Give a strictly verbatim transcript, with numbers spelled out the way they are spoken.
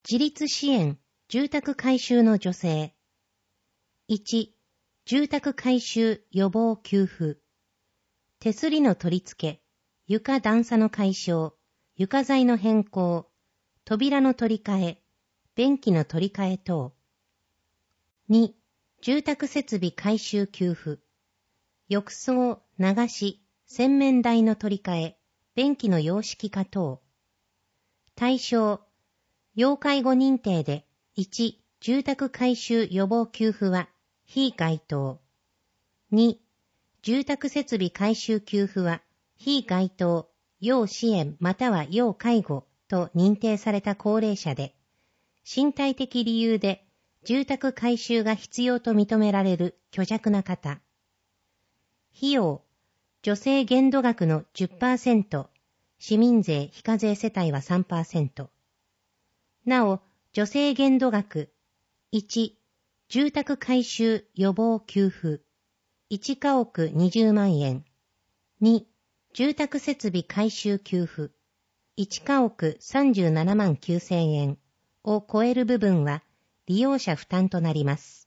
自立支援、住宅改修の助成。いち、住宅改修予防給付。手すりの取り付け、床段差の解消、床材の変更、扉の取り替え、便器の取り替え等。に、住宅設備改修給付。浴槽、流し、洗面台の取り替え、便器の洋式化等。対象、要介護認定で、いち、住宅改修予防給付は、非該当。に、住宅設備改修給付は、非該当、要支援または要介護と認定された高齢者で、身体的理由で住宅改修が必要と認められる虚弱な方。費用、助成限度額の じゅっパーセント、市民税非課税世帯は さんパーセント。なお、助成限度額、いち、住宅改修予防給付、いちかおくにじゅうまんえん。に、住宅設備改修給付、いちかおくさんじゅうななまんきゅうせんえんを超える部分は利用者負担となります。